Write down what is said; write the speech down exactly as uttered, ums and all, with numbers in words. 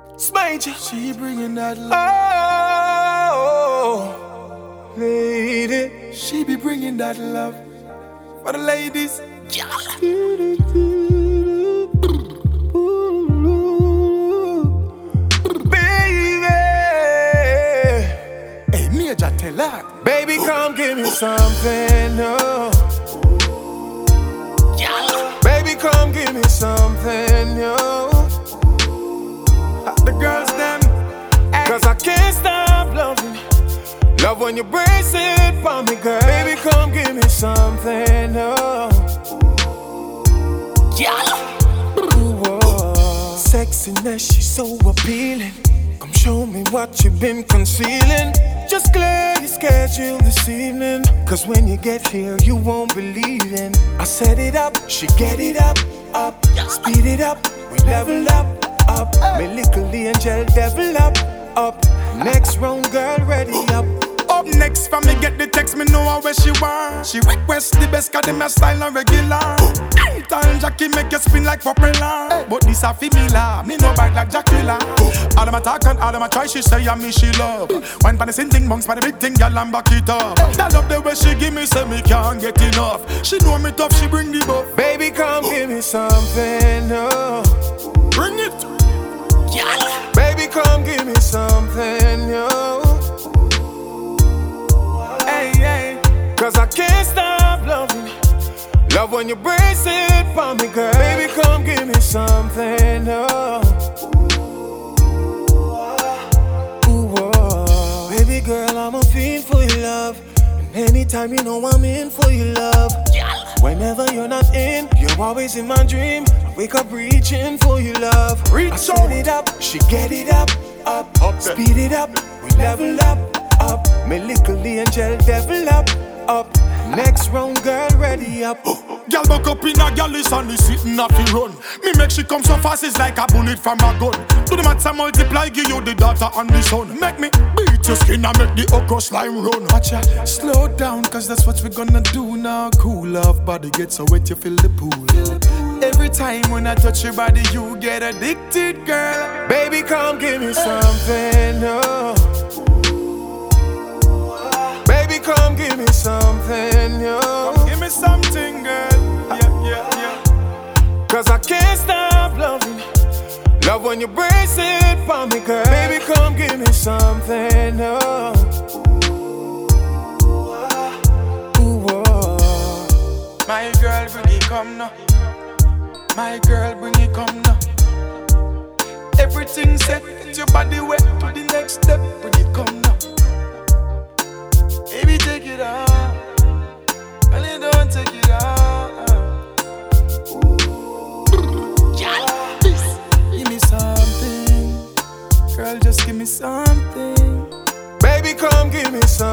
Smajor, she bringing that love. Oh, lady, she be bringing that love for the ladies. Yeah. Baby, hey, Major, tell her. Baby, come give me something, no. Yeah. Baby, come give me something, no. The girls them, cause I can't stop loving. Love when you brace it for me, girl. Baby, come give me something, no. Yeah. Sexiness, she's so appealing. Come show me what you've been concealing. Just clear your schedule this evening, cause when you get here, you won't believe in. I set it up, she get it up, up. Speed it up, we level up, up. Me little angel, devil up, up. Next round, girl, ready up. Up next, for me get the text, me know how where she want. She request the best, cause them my style and regular. Anytime Jackie make you spin like propeller. But this a female, me no bite like Jacquilla. All them a talk and all them a try, she say and me she love. Wine pan the same thing, bunks pan the big thing, girl and back it up. That love the way she give me, say me can't get enough. She know me tough, she bring the buff. Baby, come give me something, no. Bring it, yeah. Baby, come give me something, yo. Hey, hey. Cause I can't stop loving. Love when you brace it for me, girl. Baby, come give me something, no. Ooh, oh. Baby girl, I'm a fiend for your love. And anytime you know I'm in for your love. Whenever you're not in, you're always in my dream. I wake up reaching for your love. Reach I set it up, she get it up, up, up speed it up, we level up, up. Me little angel, devil up, up. Next round, girl, ready up. Girl buck up in a girl is and sitting off the run. Me make she come so fast, it's like a bullet from a gun. Do the maths and multiply, give you the daughter and the son. Make me beat your skin and make the okra slime run. Watch ya, slow down, cause that's what we gonna do now. Cool off, body get so wet you fill the pool. Every time when I touch your body, you get addicted, girl. Baby, come give me something, no. Baby, come give me something, yo. Come give me something, girl. Yeah, yeah, yeah. Cause I can't stop loving. Love when you brace it for me, girl. Baby, come give me something, no. Ooh, oh. My girl, bring it come now. My girl, bring it come now. Everything set, get your body wet to the next step. Bring it come now. Baby, take it out. Only don't take it out. Give me something. Girl, just give me something. Baby, come give me something.